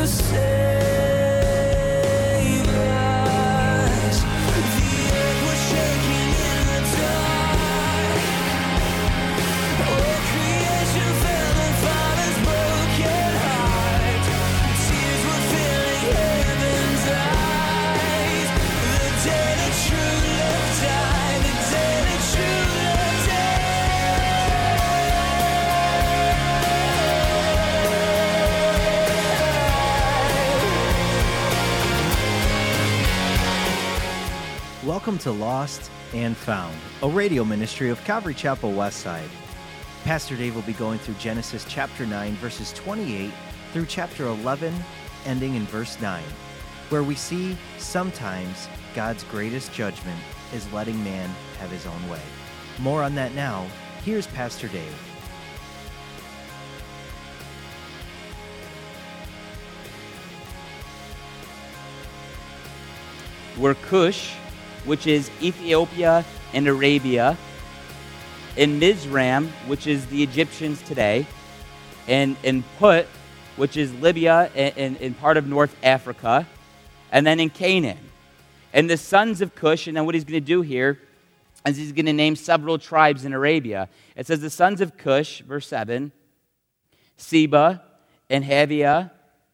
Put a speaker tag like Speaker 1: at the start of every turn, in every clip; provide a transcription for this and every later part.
Speaker 1: Welcome to Lost and Found, a radio ministry of Calvary Chapel Westside. Pastor Dave will be going through Genesis chapter 9, verses 28 through chapter 11, ending in verse 9, where we see sometimes God's greatest judgment is letting man have his own way. More on that now. Here's Pastor Dave.
Speaker 2: We're Cush, which is Ethiopia and Arabia, in Mizraim, which is the Egyptians today, and in Put, which is Libya and part of North Africa, and then in Canaan. And the sons of Cush, and then what he's going to do here is he's going to name several tribes in Arabia. It says the sons of Cush, verse 7, Seba and Havilah,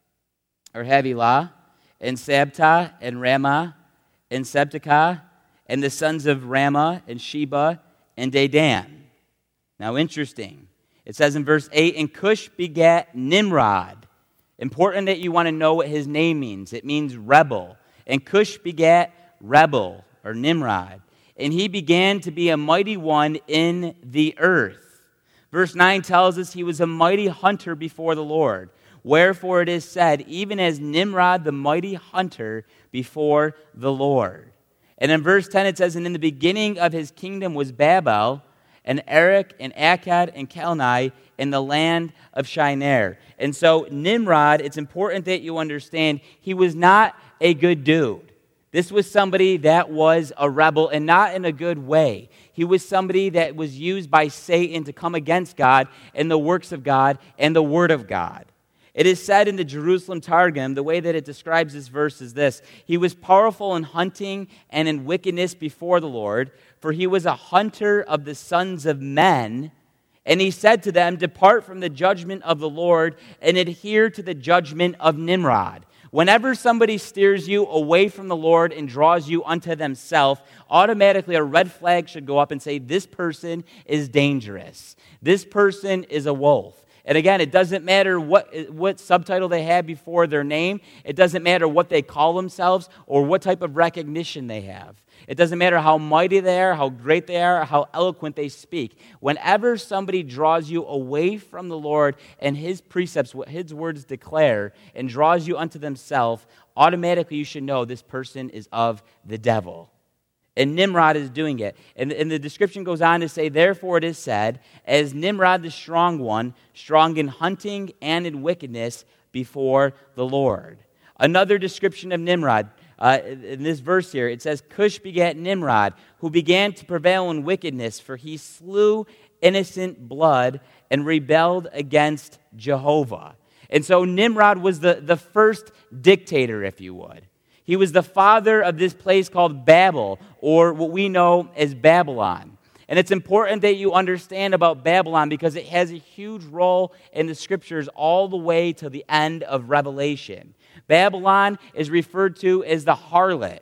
Speaker 2: and Sabta and Ramah, and Sebtekah, and the sons of Ramah, and Sheba, and Dedan. Now, interesting. It says in verse 8, and Cush begat Nimrod. Important that you want to know what his name means. It means rebel. And Cush begat Rebel, or Nimrod. And he began to be a mighty one in the earth. Verse 9 tells us he was a mighty hunter before the Lord. Wherefore it is said, even as Nimrod the mighty hunter before the Lord. And in verse 10 it says, and in the beginning of his kingdom was Babel, and Erech, and Akkad, and Calneh, in the land of Shinar. And so Nimrod, it's important that you understand, he was not a good dude. This was somebody that was a rebel, and not in a good way. He was somebody that was used by Satan to come against God and the works of God and the Word of God. It is said in the Jerusalem Targum, the way that it describes this verse is this: he was powerful in hunting and in wickedness before the Lord, for he was a hunter of the sons of men. And he said to them, depart from the judgment of the Lord and adhere to the judgment of Nimrod. Whenever somebody steers you away from the Lord and draws you unto themselves, automatically a red flag should go up and say, this person is dangerous. This person is a wolf. And again, it doesn't matter what subtitle they have before their name. It doesn't matter what they call themselves or what type of recognition they have. It doesn't matter how mighty they are, how great they are, or how eloquent they speak. Whenever somebody draws you away from the Lord and His precepts, what His words declare, and draws you unto themselves, automatically you should know this person is of the devil. And Nimrod is doing it. And the description goes on to say, therefore it is said, as Nimrod the strong one, strong in hunting and in wickedness before the Lord. Another description of Nimrod, in this verse here, it says, Cush begat Nimrod, who began to prevail in wickedness, for he slew innocent blood and rebelled against Jehovah. And so Nimrod was the first dictator, if you would. He was the father of this place called Babel, or what we know as Babylon. And it's important that you understand about Babylon because it has a huge role in the Scriptures all the way to the end of Revelation. Babylon is referred to as the harlot,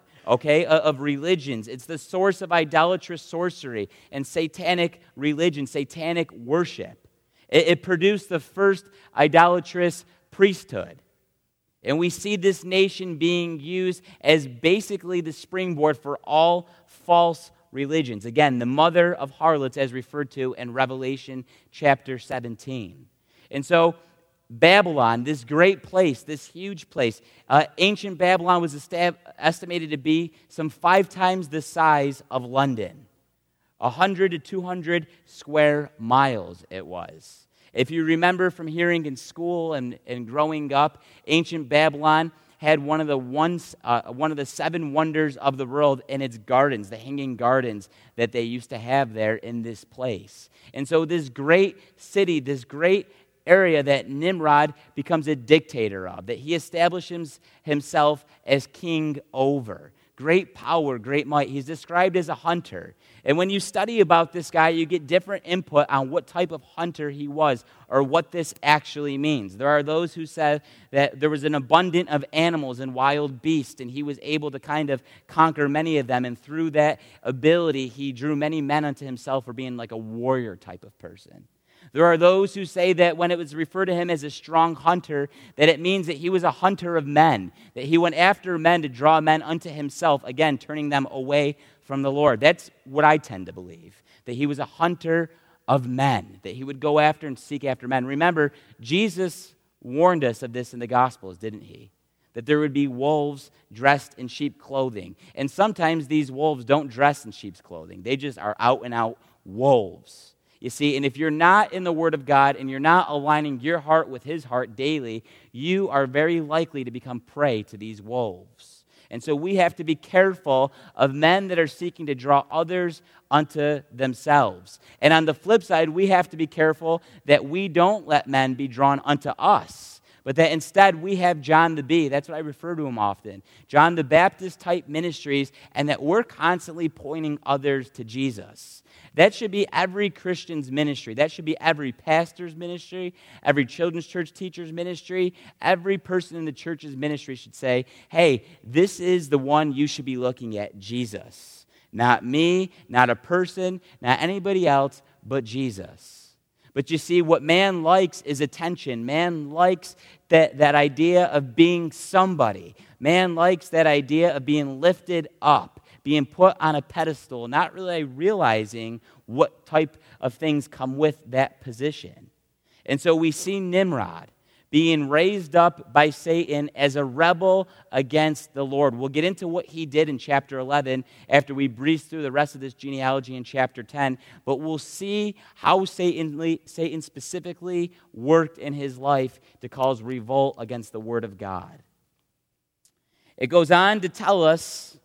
Speaker 2: of religions. It's the source of idolatrous sorcery and satanic religion, satanic worship. It produced the first idolatrous priesthood. And we see this nation being used as basically the springboard for all false religions. Again, the mother of harlots as referred to in Revelation chapter 17. And so Babylon, this great place, this huge place, ancient Babylon was estimated to be some 5 times the size of London. 100 to 200 square miles it was. If you remember from hearing in school and growing up, ancient Babylon had one of the 7 wonders of the world in its gardens, the hanging gardens that they used to have there in this place. And so this great city, this great area that Nimrod becomes a dictator of, that he establishes himself as king over. Great power, great might. He's described as a hunter. And when you study about this guy, you get different input on what type of hunter he was or what this actually means. There are those who said that there was an abundance of animals and wild beasts, and he was able to kind of conquer many of them. And through that ability, he drew many men unto himself for being like a warrior type of person. There are those who say that when it was referred to him as a strong hunter, that it means that he was a hunter of men, that he went after men to draw men unto himself, again, turning them away from the Lord. That's what I tend to believe, that he was a hunter of men, that he would go after and seek after men. Remember, Jesus warned us of this in the Gospels, didn't he? That there would be wolves dressed in sheep clothing. And sometimes these wolves don't dress in sheep's clothing. They just are out and out wolves. You see, and if you're not in the Word of God and you're not aligning your heart with His heart daily, you are very likely to become prey to these wolves. And so we have to be careful of men that are seeking to draw others unto themselves. And on the flip side, we have to be careful that we don't let men be drawn unto us, but that instead we have John the Bee. That's what I refer to him often. John the Baptist type ministries, and that we're constantly pointing others to Jesus. That should be every Christian's ministry. That should be every pastor's ministry, every children's church teacher's ministry. Every person in the church's ministry should say, hey, this is the one you should be looking at, Jesus. Not me, not a person, not anybody else, but Jesus. But you see, what man likes is attention. Man likes that idea of being somebody. Man likes that idea of being lifted up, being put on a pedestal, not really realizing what type of things come with that position. And so we see Nimrod being raised up by Satan as a rebel against the Lord. We'll get into what he did in chapter 11 after we breeze through the rest of this genealogy in chapter 10, but we'll see how Satan specifically worked in his life to cause revolt against the Word of God. It goes on to tell us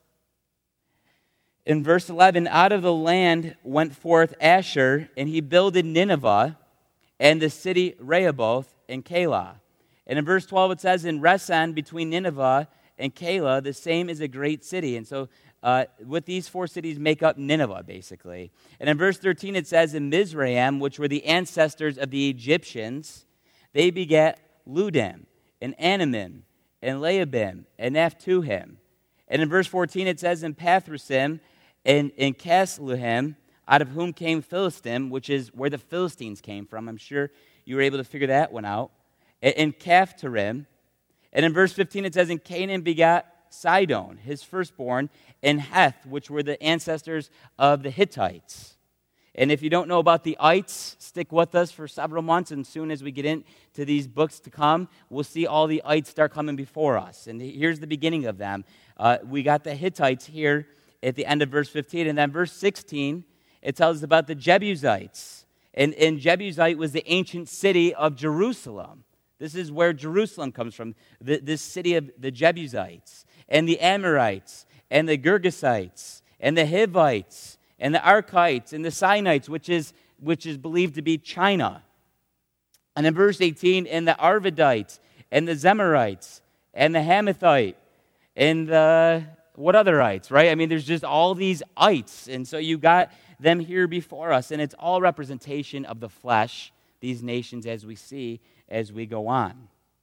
Speaker 2: in verse 11, out of the land went forth Asher, and he builded Nineveh and the city Rehoboth and Calah. And in verse 12 it says, in Resen between Nineveh and Calah, the same is a great city. And so with these four cities make up Nineveh, basically. And in verse 13 it says, in Mizraim, which were the ancestors of the Egyptians, they begat Ludim and Anamim and Lehabim and Naphtuhim. And in verse 14 it says, in Pathrusim and in Casluhim, out of whom came Philistim, which is where the Philistines came from. I'm sure you were able to figure that one out. In Caphtorim. And in verse 15 it says, in Canaan begat Sidon, his firstborn, and Heth, which were the ancestors of the Hittites. And if you don't know about the ites, stick with us for several months, and soon as we get into these books to come, we'll see all the ites start coming before us. And here's the beginning of them. We got the Hittites here at the end of verse 15, and then verse 16, it tells us about the Jebusites. And Jebusite was the ancient city of Jerusalem. This is where Jerusalem comes from, this city of the Jebusites, and the Amorites, and the Girgasites, and the Hivites, and the Archites, and the Sinites, which is believed to be China. And in verse 18, and the Arvadites, and the Zemarites, and the Hamathite, and the what other ites, right? I mean, there's just all these ites, and so you got them here before us, and it's all representation of the flesh, these nations, as we see as we go on.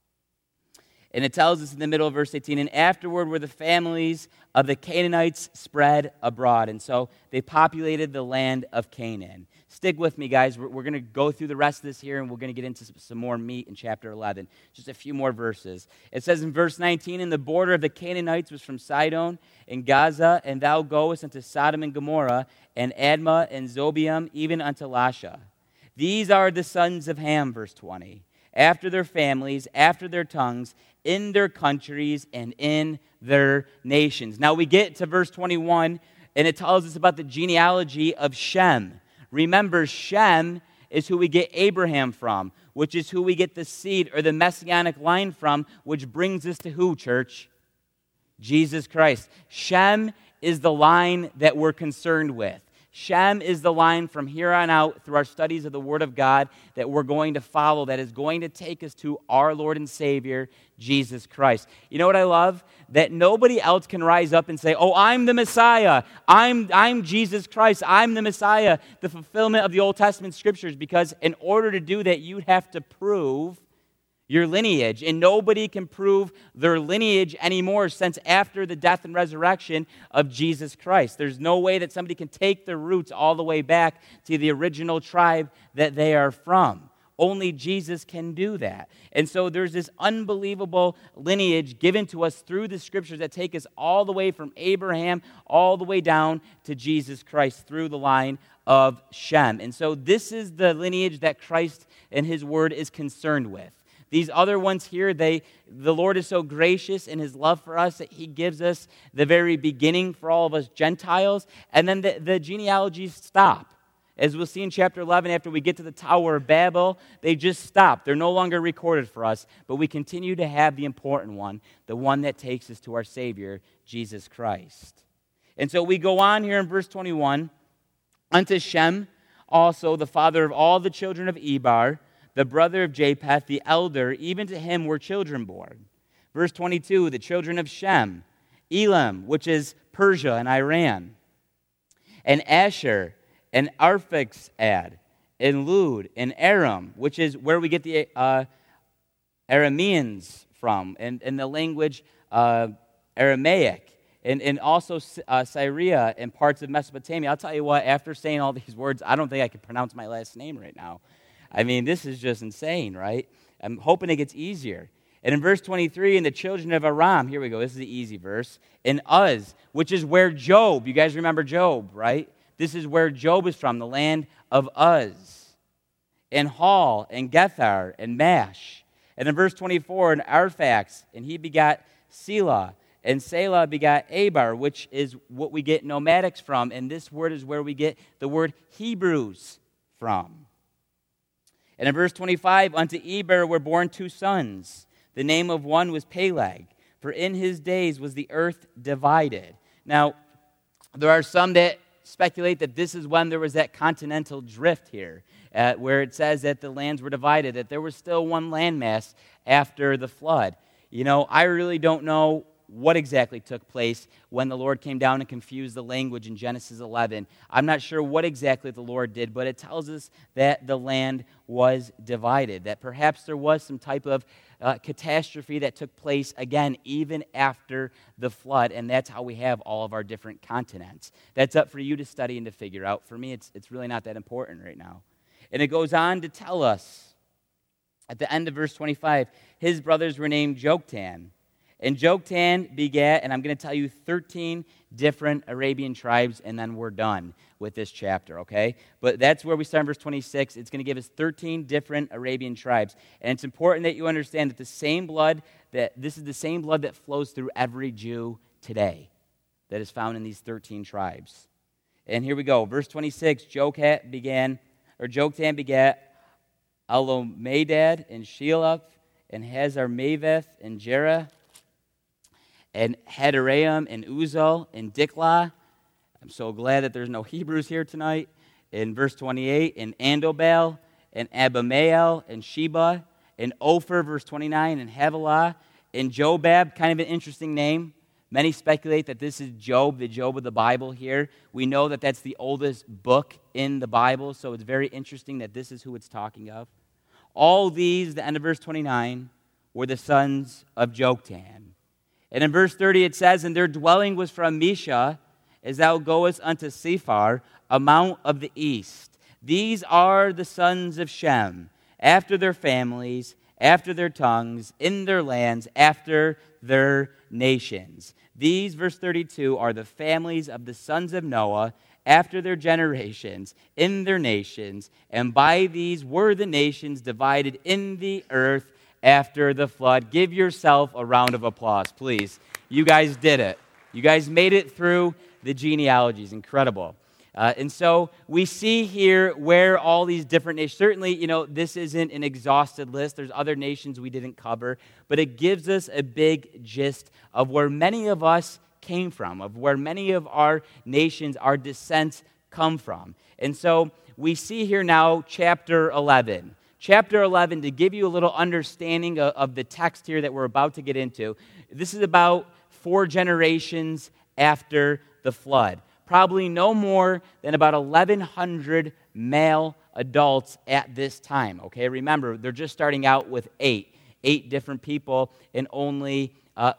Speaker 2: And it tells us in the middle of verse 18, and afterward were the families of the Canaanites spread abroad. And so they populated the land of Canaan. Stick with me, guys. We're going to go through the rest of this here, and we're going to get into some more meat in chapter 11. Just a few more verses. It says in verse 19, and the border of the Canaanites was from Sidon and Gaza, and thou goest unto Sodom and Gomorrah, and Admah and Zobeim, even unto Lasha. These are the sons of Ham, verse 20, after their families, after their tongues, in their countries, and in their nations. Now we get to verse 21, and it tells us about the genealogy of Shem. Remember, Shem is who we get Abraham from, which is who we get the seed or the messianic line from, which brings us to who, church? Jesus Christ. Shem is the line that we're concerned with. Shem is the line from here on out through our studies of the Word of God that we're going to follow, that is going to take us to our Lord and Savior, Jesus Christ. You know what I love? That nobody else can rise up and say, oh, I'm the Messiah. I'm Jesus Christ. I'm the Messiah, the fulfillment of the Old Testament Scriptures, because in order to do that, you'd have to prove your lineage, and nobody can prove their lineage anymore since after the death and resurrection of Jesus Christ. There's no way that somebody can take their roots all the way back to the original tribe that they are from. Only Jesus can do that. And so there's this unbelievable lineage given to us through the Scriptures that take us all the way from Abraham all the way down to Jesus Christ through the line of Shem. And so this is the lineage that Christ and His Word is concerned with. These other ones here, the Lord is so gracious in His love for us that He gives us the very beginning for all of us Gentiles, and then the genealogies stop. As we'll see in chapter 11, after we get to the Tower of Babel, they just stop. They're no longer recorded for us, but we continue to have the important one, the one that takes us to our Savior, Jesus Christ. And so we go on here in verse 21, unto Shem also, the father of all the children of Eber, the brother of Japheth, the elder, even to him were children born. Verse 22, the children of Shem, Elam, which is Persia and Iran, and Asher, and Arphaxad, and Lud, and Aram, which is where we get the Arameans from, and the language Aramaic, and also Syria and parts of Mesopotamia. I'll tell you what, after saying all these words, I don't think I can pronounce my last name right now. I mean, this is just insane, right? I'm hoping it gets easier. And in verse 23, and the children of Aram, here we go, this is the easy verse, and Uz, which is where Job, you guys remember Job, right? This is where Job is from, the land of Uz. And Hall, and Gethar, and Mash. And in verse 24, and Arphax, and he begot Selah, and Selah begot Eber, which is what we get nomadics from, and this word is where we get the word Hebrews from. And in verse 25, unto Eber were born 2 sons. The name of one was Peleg, for in his days was the earth divided. Now, there are some that speculate that this is when there was that continental drift here, where it says that the lands were divided, that there was still one landmass after the flood. You know, I really don't know what exactly took place when the Lord came down and confused the language in Genesis 11. I'm not sure what exactly the Lord did, but it tells us that the land was divided, that perhaps there was some type of catastrophe that took place again even after the flood, and that's how we have all of our different continents. That's up for you to study and to figure out. For me, it's really not that important right now. And it goes on to tell us, at the end of verse 25, his brothers were named Joktan. And Joktan begat, and I'm going to tell you 13 different Arabian tribes, and then we're done with this chapter, okay? But that's where we start in verse 26. It's going to give us 13 different Arabian tribes. And it's important that you understand that this is the same blood that flows through every Jew today that is found in these 13 tribes. And here we go. Verse 26, Joktan begat Elomadad and Shelah and Hazarmaveth and Jerah and Hadaraim, and Uzal, and Diklah. I'm so glad that there's no Hebrews here tonight. In verse 28, and Andobal, and Abimael, and Sheba, and Ophir, verse 29, and Havilah, and Jobab, kind of an interesting name. Many speculate that this is Job, the Job of the Bible here. We know that that's the oldest book in the Bible, so it's very interesting that this is who it's talking of. All these, the end of verse 29, were the sons of Joktan. And in verse 30 it says, and their dwelling was from Mesha, as thou goest unto Sephar, a mount of the east. These are the sons of Shem, after their families, after their tongues, in their lands, after their nations. These, verse 32, are the families of the sons of Noah, after their generations, in their nations, and by these were the nations divided in the earth after the flood. Give yourself a round of applause, please. You guys did it. You guys made it through the genealogies. Incredible. And so we see here where all these different nations, certainly, this isn't an exhausted list. There's other nations we didn't cover, but it gives us a big gist of where many of us came from, of where many of our nations, our descents come from? And so we see here now chapter 11. Chapter 11, to give you a little understanding of the text here that we're about to get into, this is about 4 generations after the flood. Probably no more than about 1,100 male adults at this time. Okay, remember, they're just starting out with 8 different people and only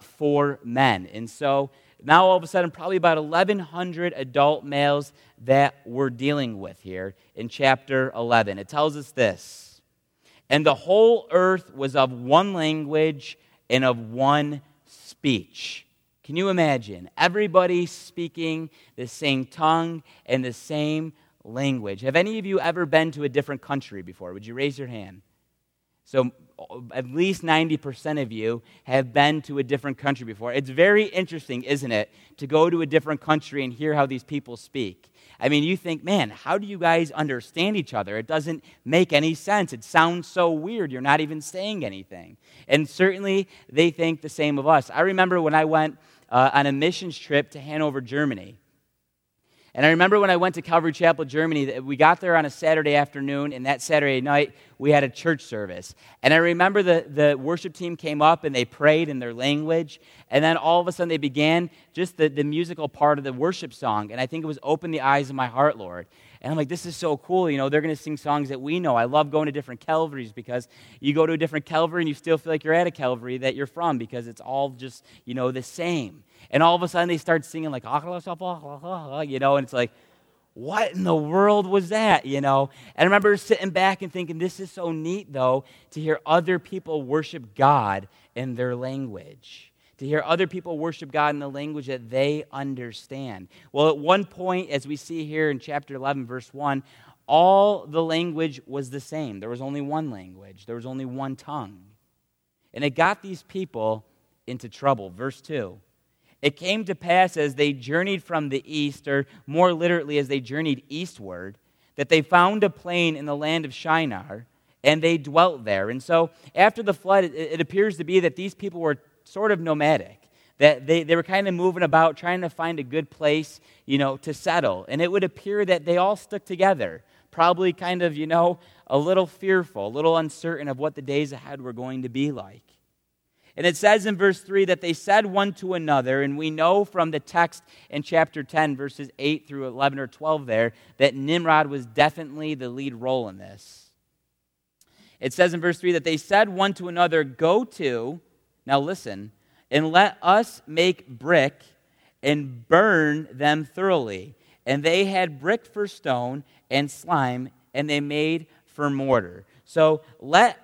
Speaker 2: 4 men. And so now all of a sudden, probably about 1,100 adult males that we're dealing with here in chapter 11. It tells us this: "And the whole earth was of one language and of one speech." Can you imagine? Everybody speaking the same tongue and the same language. Have any of you ever been to a different country before? Would you raise your hand? So at least 90% of you have been to a different country before. It's very interesting, isn't it, to go to a different country and hear how these people speak. I mean, you think, man, how do you guys understand each other? It doesn't make any sense. It sounds so weird. You're not even saying anything. And certainly they think the same of us. I remember when I went on a missions trip to Hanover, Germany. And I remember when I went to Calvary Chapel, Germany, we got there on a Saturday afternoon, and that Saturday night, we had a church service. And I remember the worship team came up, and they prayed in their language, and then all of a sudden they began just the musical part of the worship song, and I think it was "Open the Eyes of My Heart, Lord." And I'm like, this is so cool. You know, they're going to sing songs that we know. I love going to different Calvaries because you go to a different Calvary and you still feel like you're at a Calvary that you're from because it's all just, you know, the same. And all of a sudden they start singing like, you know, and it's like, what in the world was that, you know? And I remember sitting back and thinking, this is so neat, though, to hear other people worship God in their language. To hear other people worship God in the language that they understand. Well, at one point, as we see here in chapter 11, verse 1, all the language was the same. There was only one language. There was only one tongue. And it got these people into trouble. Verse 2. "It came to pass as they journeyed from the east," or more literally, as they journeyed eastward, "that they found a plain in the land of Shinar, and they dwelt there." And so after the flood, it appears to be that these people were sort of nomadic, that they were kind of moving about, trying to find a good place, you know, to settle. And it would appear that they all stuck together, probably kind of, you know, a little fearful, a little uncertain of what the days ahead were going to be like. And it says in verse 3 that they said one to another, and we know from the text in chapter 10, verses 8 through 11 or 12 there, that Nimrod was definitely the lead role in this. It says in verse 3 that they said one to another, "Go to," now listen, "and let us make brick and burn them thoroughly." And they had brick for stone and slime, and they made for mortar. So let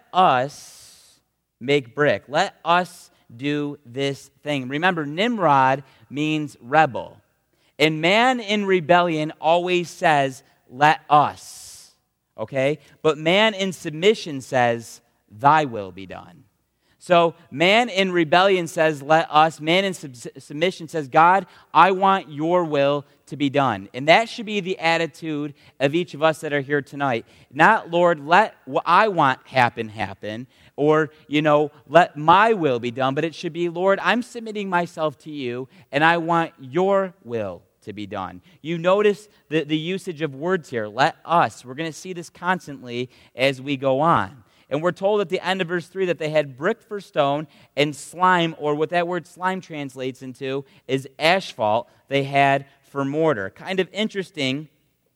Speaker 2: us make brick. Let us do this thing. Remember, Nimrod means rebel. And man in rebellion always says, "Let us." Okay? But man in submission says, "Thy will be done." So man in rebellion says, "Let us." Man in submission says, "God, I want your will to be done." And that should be the attitude of each of us that are here tonight. Not, "Lord, let what I want happen, or, you know, let my will be done." But it should be, "Lord, I'm submitting myself to you, and I want your will to be done." You notice the usage of words here, "let us." We're going to see this constantly as we go on. And we're told at the end of verse 3 that they had brick for stone and slime, or what that word slime translates into is asphalt, they had for mortar. Kind of interesting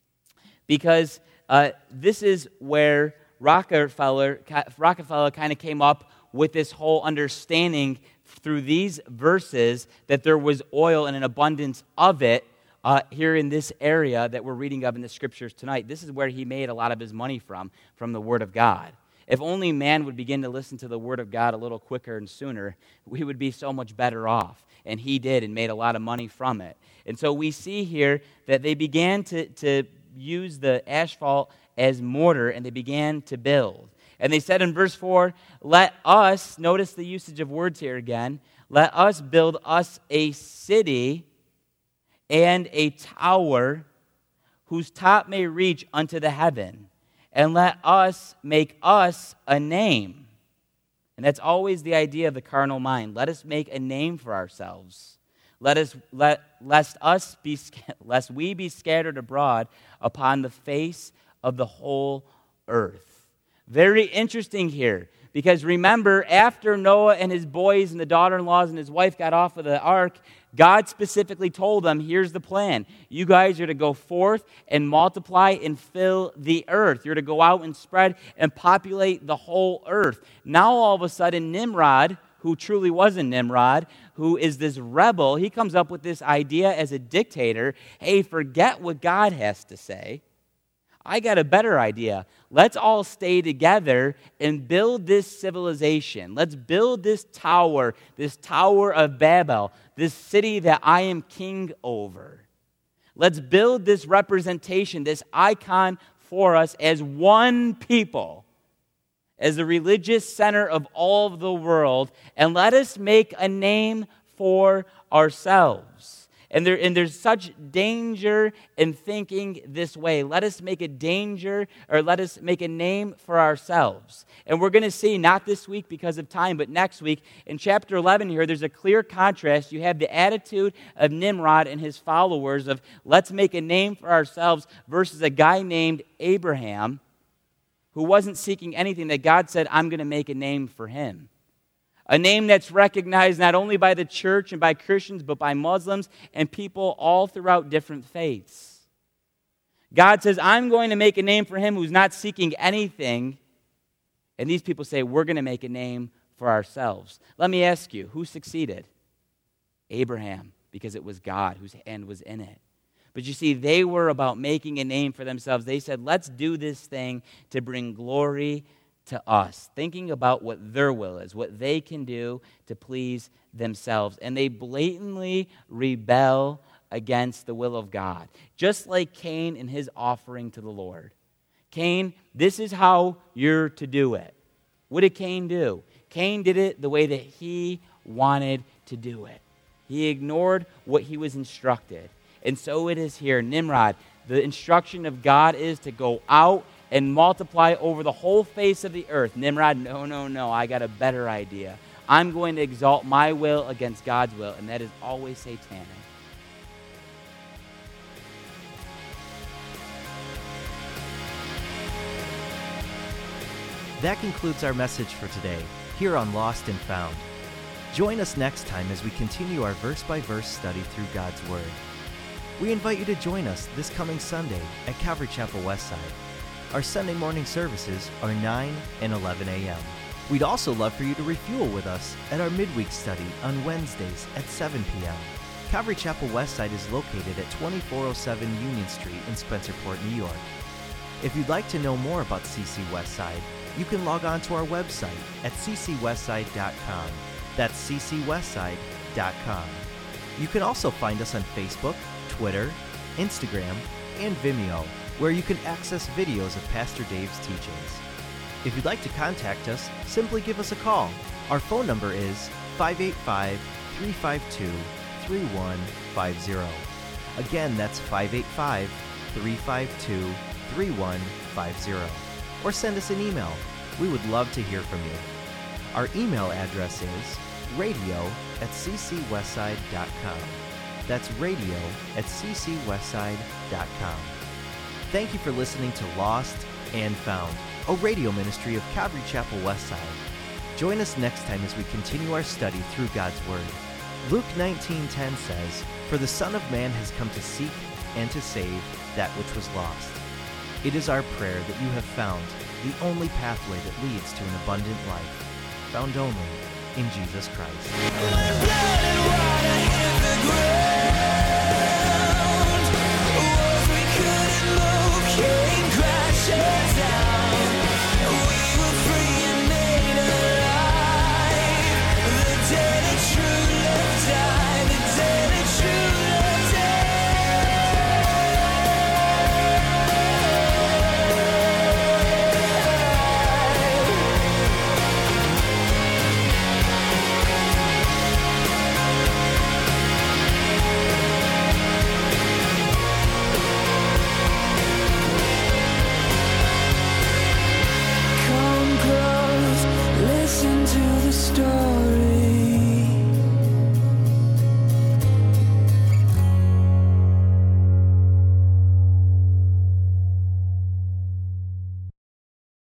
Speaker 2: because this is where Rockefeller kind of came up with this whole understanding through these verses that there was oil and an abundance of it here in this area that we're reading of in the scriptures tonight. This is where he made a lot of his money from the Word of God. If only man would begin to listen to the Word of God a little quicker and sooner, we would be so much better off. And he did and made a lot of money from it. And so we see here that they began to use the asphalt as mortar, and they began to build. And they said in verse 4, "Let us," notice the usage of words here again, "let us build us a city and a tower whose top may reach unto the heaven. And let us make us a name." And that's always the idea of the carnal mind. Let us make a name for ourselves. lest we be scattered abroad upon the face of the whole earth. Very interesting here, because remember, after Noah and his boys and the daughter-in-laws and his wife got off of the ark, God specifically told them, here's the plan. You guys are to go forth and multiply and fill the earth. You're to go out and spread and populate the whole earth. Now all of a sudden Nimrod, who truly wasn't Nimrod, who is this rebel, he comes up with this idea as a dictator. Hey, forget what God has to say. I got a better idea. Let's all stay together and build this civilization. Let's build this Tower of Babel, this city that I am king over. Let's build this representation, this icon for us as one people, as the religious center of all of the world, and let us make a name for ourselves. And there's such danger in thinking this way. Let us make a name for ourselves. And we're going to see, not this week because of time, but next week, in chapter 11 here, there's a clear contrast. You have the attitude of Nimrod and his followers of let's make a name for ourselves versus a guy named Abraham who wasn't seeking anything, that God said, I'm going to make a name for him. A name that's recognized not only by the church and by Christians, but by Muslims and people all throughout different faiths. God says, I'm going to make a name for him who's not seeking anything. And these people say, we're going to make a name for ourselves. Let me ask you, who succeeded? Abraham, because it was God whose hand was in it. But you see, they were about making a name for themselves. They said, let's do this thing to bring glory to us, thinking about what their will is, what they can do to please themselves. And they blatantly rebel against the will of God, just like Cain and his offering to the Lord. Cain, this is how you're to do it. What did Cain do? Cain did it the way that he wanted to do it. He ignored what he was instructed. And so it is here. Nimrod, the instruction of God is to go out and multiply over the whole face of the earth. Nimrod, no, I got a better idea. I'm going to exalt my will against God's will, and that is always satanic.
Speaker 1: That concludes our message for today, here on Lost and Found. Join us next time as we continue our verse-by-verse study through God's Word. We invite you to join us this coming Sunday at Calvary Chapel Westside. Our Sunday morning services are 9 and 11 a.m. We'd also love for you to refuel with us at our midweek study on Wednesdays at 7 p.m. Calvary Chapel Westside is located at 2407 Union Street in Spencerport, New York. If you'd like to know more about CC Westside, you can log on to our website at ccwestside.com. That's ccwestside.com. You can also find us on Facebook, Twitter, Instagram, and Vimeo, where you can access videos of Pastor Dave's teachings. If you'd like to contact us, simply give us a call. Our phone number is 585-352-3150. Again, that's 585-352-3150. Or send us an email. We would love to hear from you. Our email address is radio@ccwestside.com. That's radio@ccwestside.com. Thank you for listening to Lost and Found, a radio ministry of Calvary Chapel Westside. Join us next time as we continue our study through God's Word. Luke 19:10 says, "For the Son of Man has come to seek and to save that which was lost." It is our prayer that you have found the only pathway that leads to an abundant life, found only in Jesus Christ.